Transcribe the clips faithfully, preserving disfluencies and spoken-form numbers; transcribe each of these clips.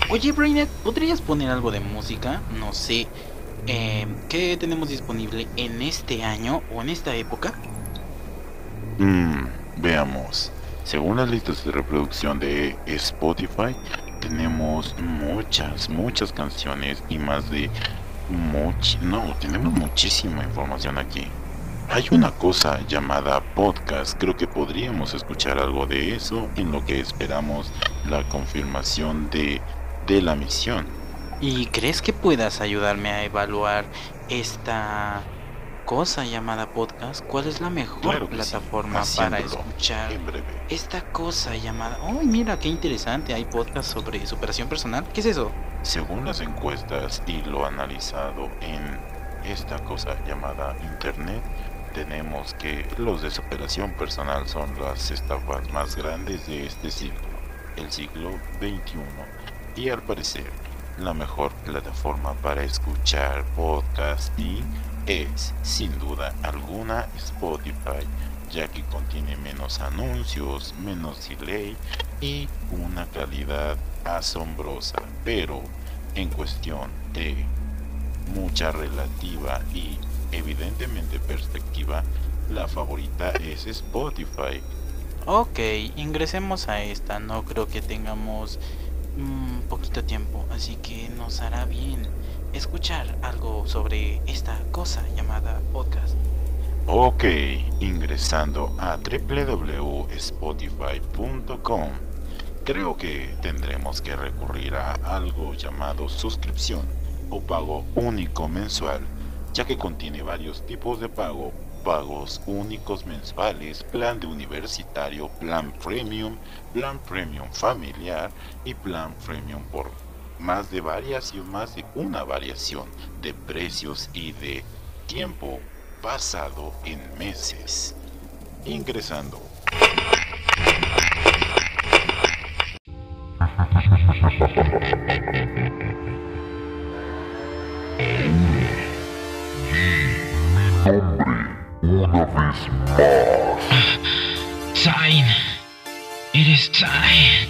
Oye, Brainiac, ¿podrías poner algo de música? No sé. Eh, ¿qué tenemos disponible en este año o en esta época? Mm, veamos. Según las listas de reproducción de Spotify, tenemos muchas, muchas canciones y más de much... No, tenemos muchísima información aquí. Hay una cosa llamada podcast, creo que podríamos escuchar algo de eso en lo que esperamos la confirmación de, de la misión. ¿Y crees que puedas ayudarme a evaluar esta cosa llamada podcast? ¿Cuál es la mejor Claro que sí, plataforma para haciéndolo escuchar en breve. esta cosa llamada... ¡Ay, mira qué interesante! Hay podcast sobre superación personal. ¿Qué es eso? Según las encuestas y lo analizado en esta cosa llamada Internet, tenemos que los de superación personal son las estafas más grandes de este siglo, el siglo veintiuno, y al parecer la mejor plataforma para escuchar podcasting es, sin duda alguna, Spotify, ya que contiene menos anuncios, menos delay y una calidad asombrosa, pero en cuestión de mucha relativa y evidentemente perspectiva, la favorita es Spotify. Ok, ingresemos a esta. No creo que tengamos un poquito tiempo, así que nos hará bien escuchar algo sobre esta cosa llamada podcast. Ok, ingresando a w w w punto spotify punto com, creo que tendremos que recurrir a algo llamado suscripción o pago único mensual, ya que contiene varios tipos de pago: pagos únicos mensuales, plan de universitario, plan premium, plan premium familiar y plan premium por más de variación, más de una variación de precios y de tiempo basado en meses. Ingresando. Una vez más. Time. It is time.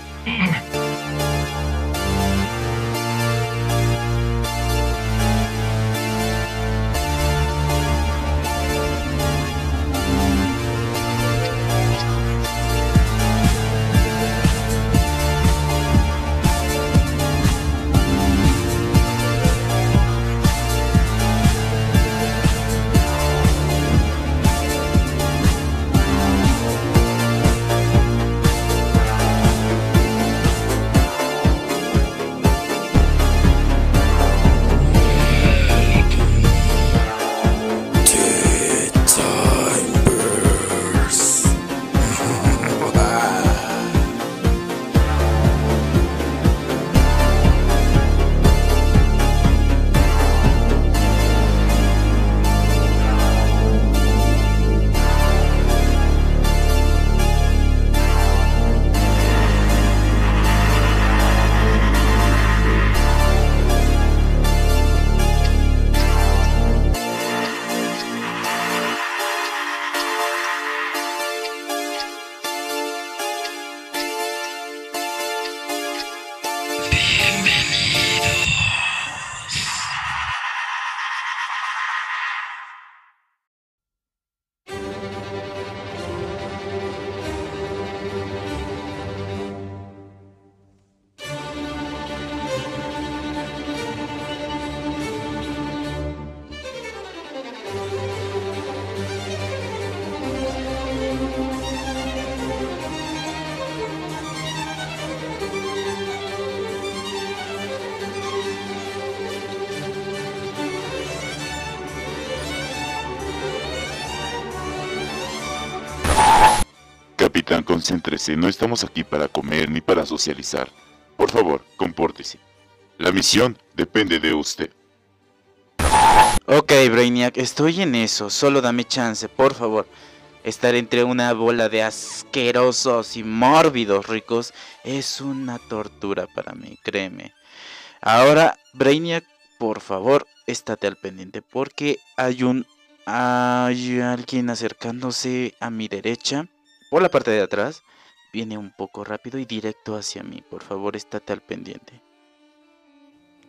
Capitán, concéntrese, no estamos aquí para comer ni para socializar. Por favor, compórtese. La misión depende de usted. Ok, Brainiac, estoy en eso. Solo dame chance, por favor. Estar entre una bola de asquerosos y mórbidos ricos es una tortura para mí, créeme. Ahora, Brainiac, por favor, estate al pendiente porque hay un... Hay alguien acercándose a mi derecha. Por la parte de atrás. Viene un poco rápido y directo hacia mí. Por favor, estate al pendiente.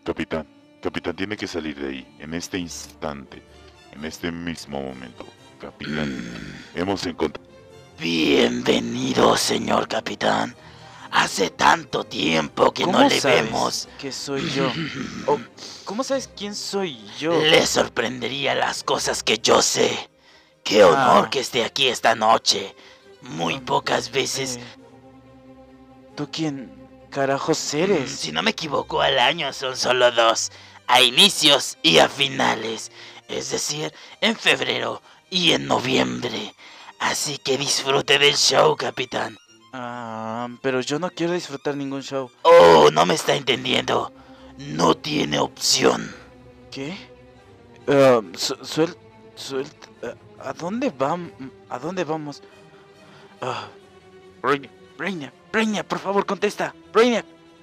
Capitán, capitán, tiene que salir de ahí, en este instante, en este mismo momento. Capitán, hemos encontrado... Bienvenido, señor capitán. Hace tanto tiempo que no le sabes vemos. que soy yo? ¿O cómo sabes quién soy yo? Le sorprendería las cosas que yo sé. Qué honor Ah. que esté aquí esta noche. Muy pocas veces. Eh, ¿Tú quién carajos eres? Si no me equivoco, al año son solo dos. A inicios y a finales. Es decir, en febrero y en noviembre. Así que disfrute del show, capitán. Ah, pero yo no quiero disfrutar ningún show. Oh, no me está entendiendo. No tiene opción. ¿Qué? Ah, su- suel, suel, ah, ¿A dónde vamos? ¿A dónde vamos? Ah, Brainiac, Brainiac, Brainiac, por favor, contesta. Brainiac.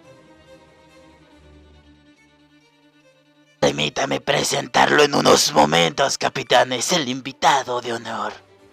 Permítame presentarlo en unos momentos, capitán. Es el invitado de honor.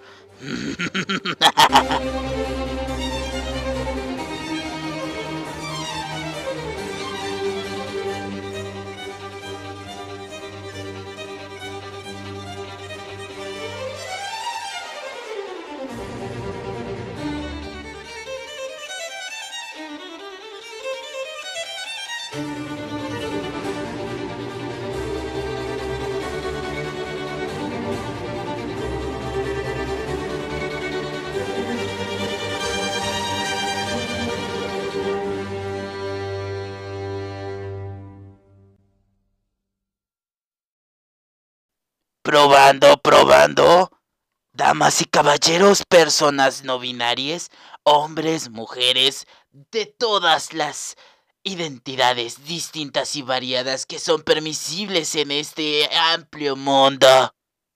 Probando, probando. Damas y caballeros, personas no binarias, hombres, mujeres, de todas las identidades distintas y variadas que son permisibles en este amplio mundo.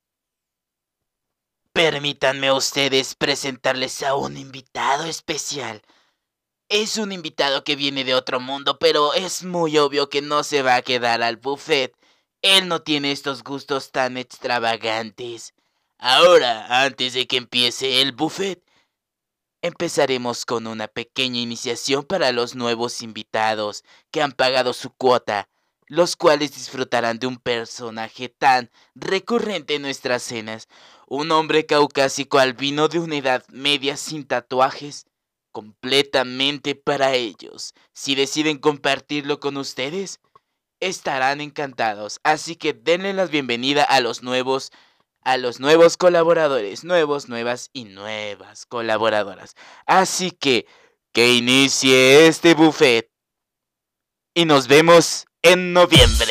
Permítanme ustedes presentarles a un invitado especial. Es un invitado que viene de otro mundo, pero es muy obvio que no se va a quedar al buffet. Él no tiene estos gustos tan extravagantes. Ahora, antes de que empiece el buffet, empezaremos con una pequeña iniciación para los nuevos invitados que han pagado su cuota, los cuales disfrutarán de un personaje tan recurrente en nuestras cenas, un hombre caucásico albino de una edad media sin tatuajes, completamente para ellos. Si deciden compartirlo con ustedes, estarán encantados, así que denle la bienvenida a los nuevos a los nuevos colaboradores, nuevos, nuevas y nuevas colaboradoras. Así que que inicie este buffet y nos vemos en noviembre.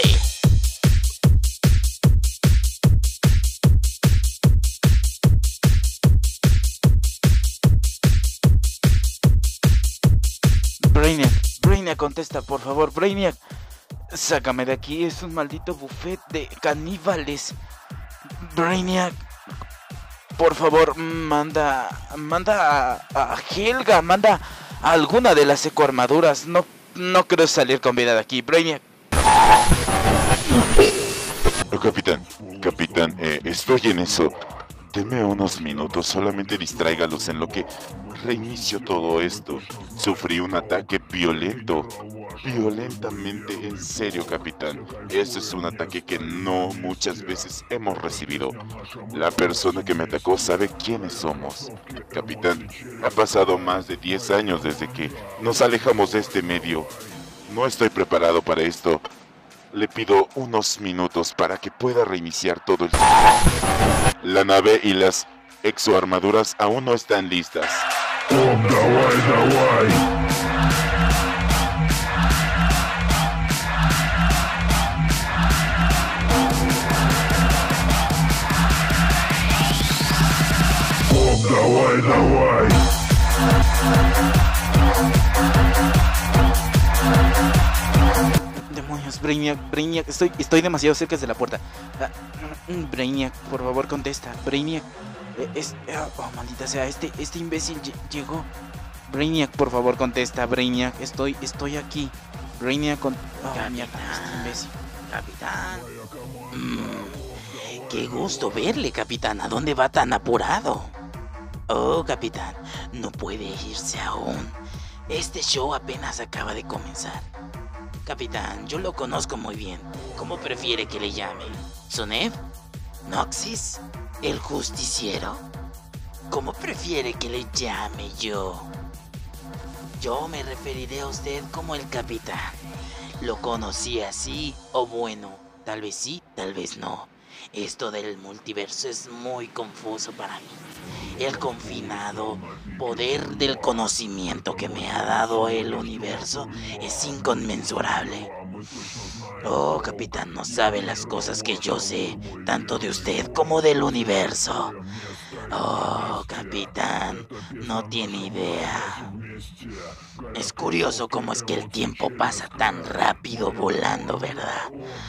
Brainiac, Brainiac, contesta, por favor, Brainiac. Sácame de aquí, es un maldito buffet de caníbales. Brainiac, por favor, manda, manda a, a Helga, manda a alguna de las ecoarmaduras. No, no creo salir con vida de aquí, Brainiac. Oh, capitán, capitán, eh, estoy en eso. Deme unos minutos, solamente distráigalos en lo que reinicio todo esto. Sufrí un ataque violento, violentamente, en serio, capitán. Ese es un ataque que no muchas veces hemos recibido. La persona que me atacó sabe quiénes somos. Capitán, ha pasado más de diez años desde que nos alejamos de este medio. No estoy preparado para esto. Le pido unos minutos para que pueda reiniciar todo el... La nave y las exoarmaduras aún no están listas. Demonios, Brainiac, Brainiac, estoy, estoy demasiado cerca de la puerta. Ah, mm, Brainiac, por favor, contesta. Brainiac, eh, es, ah, oh, maldita sea, este, este imbécil lle- llegó. Brainiac, por favor, contesta. Brainiac, estoy, estoy aquí. Brainiac, con... Oh, mierda, este imbécil. Capitán. Mm, qué gusto verle, capitán. ¿A dónde va tan apurado? Oh, capitán, no puede irse aún. Este show apenas acaba de comenzar. Capitán, yo lo conozco muy bien. ¿Cómo prefiere que le llame? ¿Sonev? ¿Noxis? ¿El justiciero? ¿Cómo prefiere que le llame yo? Yo me referiré a usted como el capitán. ¿Lo conocí así? O bueno, tal vez sí, tal vez no. Esto del multiverso es muy confuso para mí. El confinado poder del conocimiento que me ha dado el universo es inconmensurable. Oh, capitán, no sabe las cosas que yo sé, tanto de usted como del universo. Oh, capitán, no tiene idea. Es curioso cómo es que el tiempo pasa tan rápido volando, ¿verdad?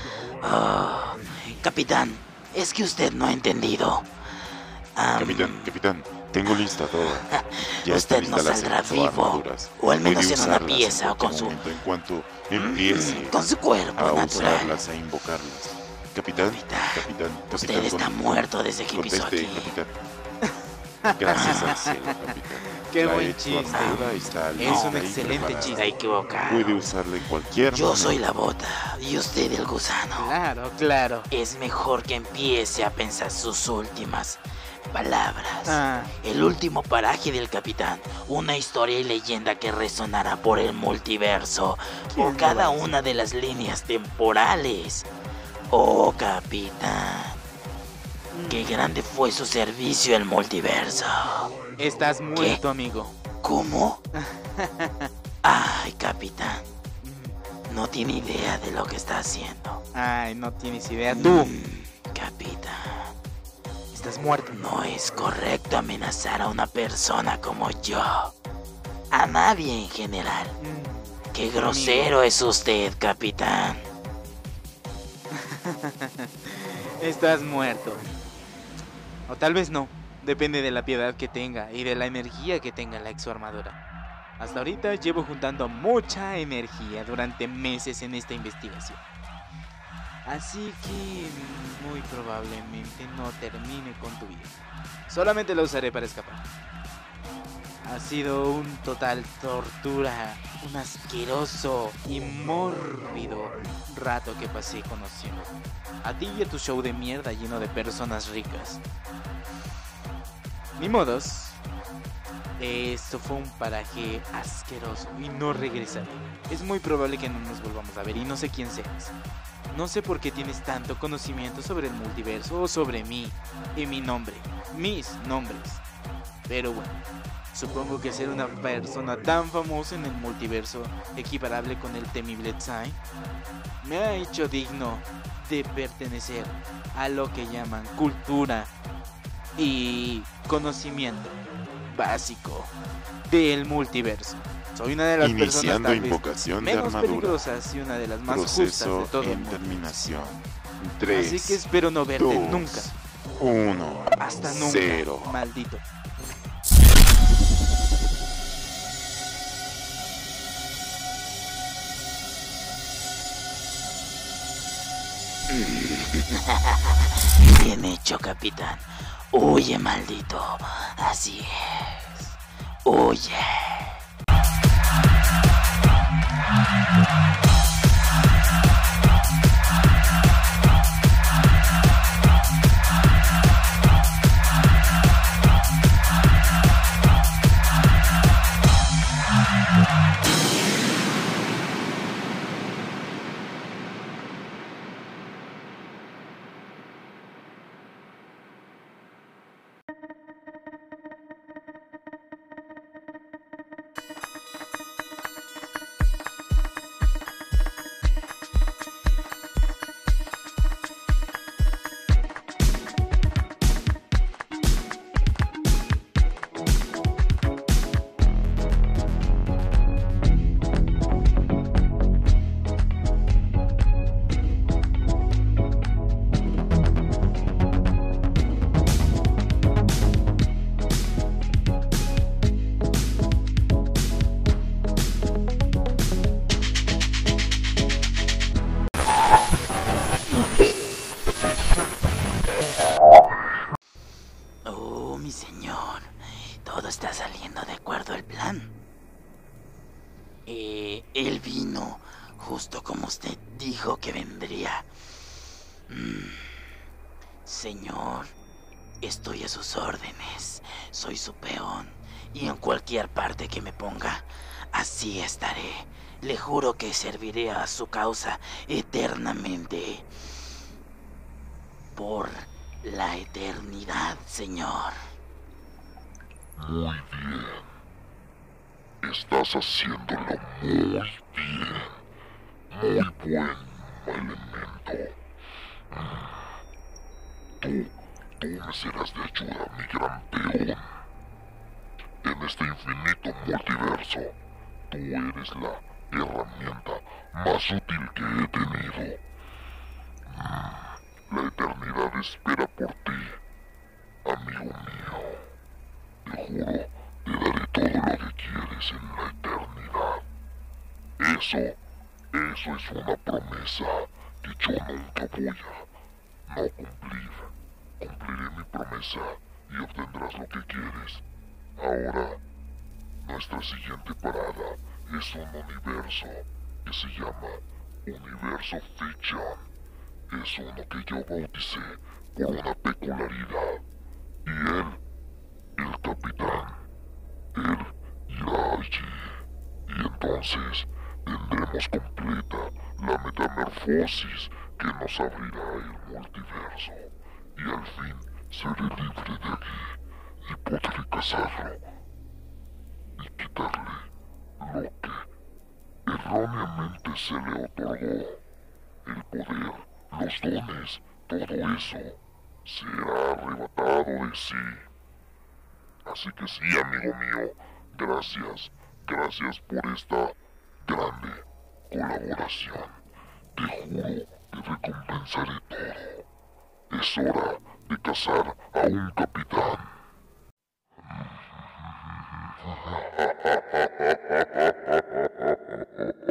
Oh, capitán, es que usted no ha entendido. Um, Capitán, capitán, tengo lista toda. Ya usted está no lista saldrá las vivo, armaduras. o al menos Puede en una usarlas pieza en o con su... momento, en cuanto empiece con su cuerpo a natural. usarlas, a invocarlas. Capitán, Capitán, capitán, capitán. Usted está con- muerto desde que pisó conteste, aquí. capitán. Gracias al cielo, capitán. Qué La buen ex chiste. armadura está Es lista un y excelente preparada. chiste. Está equivocado. Puede usarla en cualquier Yo momento. soy la bota y usted el gusano. Claro, claro. Es mejor que empiece a pensar sus últimas palabras. Ah, El último paraje del capitán. Una historia y leyenda que resonará por el multiverso. Por ¿Quién cada lo va a una de las líneas temporales. Oh, capitán. Qué grande fue su servicio al multiverso. estás muerto, amigo. ¿Cómo? Ay, capitán. No tiene idea de lo que está haciendo. Ay, no tienes idea. Tú Mm, capitán. estás muerto. No es correcto amenazar a una persona como yo. A nadie en general. Mm, Qué grosero es usted, capitán. Estás muerto. O tal vez no. Depende de la piedad que tenga y de la energía que tenga la exoarmadura. Hasta ahorita llevo juntando mucha energía durante meses en esta investigación. Así que muy probablemente no termine con tu vida. Solamente la usaré para escapar. Ha sido un total tortura, un asqueroso y mórbido rato que pasé conociendo a ti y a tu show de mierda lleno de personas ricas. Ni modos. Esto fue un paraje asqueroso y no regresaré. Es muy probable que no nos volvamos a ver y no sé quién seas. No sé por qué tienes tanto conocimiento sobre el multiverso o sobre mí y mi nombre, mis nombres. Pero bueno, supongo que ser una persona tan famosa en el multiverso, equiparable con el temible Psy, me ha hecho digno de pertenecer a lo que llaman cultura y conocimiento básico del multiverso. Soy una de las Iniciando personas tal vez invocación de menos armadura. peligrosas y una de las más justas de Proceso todo el en mundo. terminación. tres, Así que espero no verte dos, nunca, uno, hasta nunca, cero. maldito. Bien hecho, capitán. Huye, maldito. Así es. Huye. justo como usted dijo que vendría. Mm. Señor, estoy a sus órdenes. Soy su peón y en cualquier parte que me ponga, así estaré. Le juro que serviré a su causa eternamente. Por la eternidad, señor. Muy bien. Estás haciéndolo muy bien. Muy buen elemento. Tú, tú me serás de ayuda, mi gran peón. En este infinito multiverso, tú eres la herramienta más útil que he tenido. La eternidad espera por ti, amigo mío. Te juro, te daré todo lo que quieres en la eternidad. Eso, eso es una promesa que yo nunca voy a no cumplir. Cumpliré mi promesa y obtendrás lo que quieres. Ahora, nuestra siguiente parada es un universo que se llama Universo Fiction. Es uno que yo bauticé por una peculiaridad. Y él, el capitán, él irá allí. Y entonces tendremos completa la metamorfosis que nos abrirá el multiverso. Y al fin seré libre de aquí y podré cazarlo y quitarle lo que erróneamente se le otorgó. El poder, los dones, todo eso será arrebatado de sí. Así que sí, amigo mío, gracias, gracias por esta grande colaboración. Te juro que recompensaré todo. Es hora de cazar a un capitán.